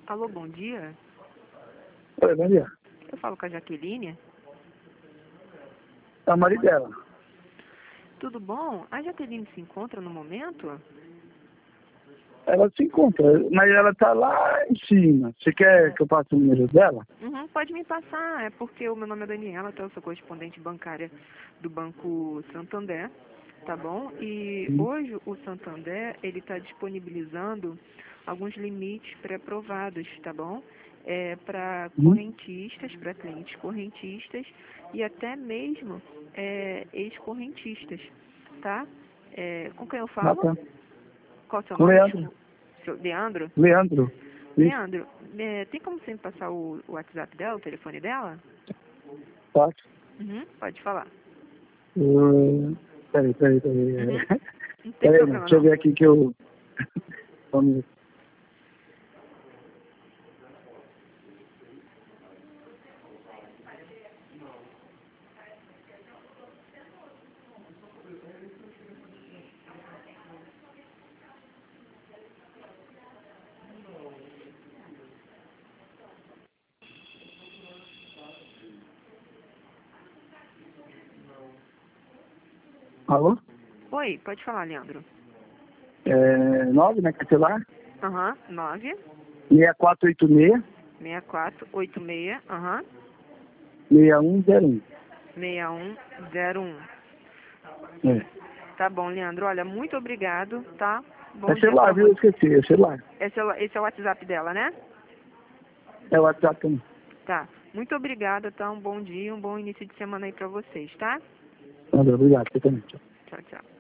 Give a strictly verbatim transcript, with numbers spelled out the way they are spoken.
Alô, bom dia. Oi, bom dia. Eu falo com a Jaqueline. É o marido dela. Tudo bom? A Jaqueline se encontra no momento? Ela se encontra, mas ela tá lá em cima. Você quer que eu passe o número dela? Uhum, pode me passar, é porque o meu nome é Daniela, tá? Eu sou correspondente bancária do Banco Santander, tá bom? E Sim. hoje o Santander, ele está disponibilizando alguns limites pré-aprovados, tá bom? É, para Hum? correntistas, para clientes correntistas e até mesmo é, ex-correntistas, tá? É, com quem eu Ah, falo? tá. Qual é o seu Com nome? Leandro. Desculpa. Seu Leandro? Leandro. Isso. Leandro, é, tem como você me passar o, o WhatsApp dela, o telefone dela? Pode. Uhum, pode falar. Uh, peraí, peraí, peraí. Uhum, não tem Peraí, não. problema Deixa eu não. ver aqui que eu... Vamos ver. Alô? Oi, pode falar, Leandro. É, nove, né? Cancelar? Aham, nove, seis quatro oito seis, seis quatro oito seis, aham, seis um zero um. seis um zero um. É. Tá bom, Leandro. Olha, muito obrigado, tá? Bom É dia celular, pra viu? Eu você. esqueci, é celular. Esse é, o- esse é o WhatsApp dela, né? É o WhatsApp também. Tá. Muito obrigada, tá? Um bom dia, um bom início de semana aí pra vocês, tá? Obrigado, você também. Tchau. Tchau, tchau.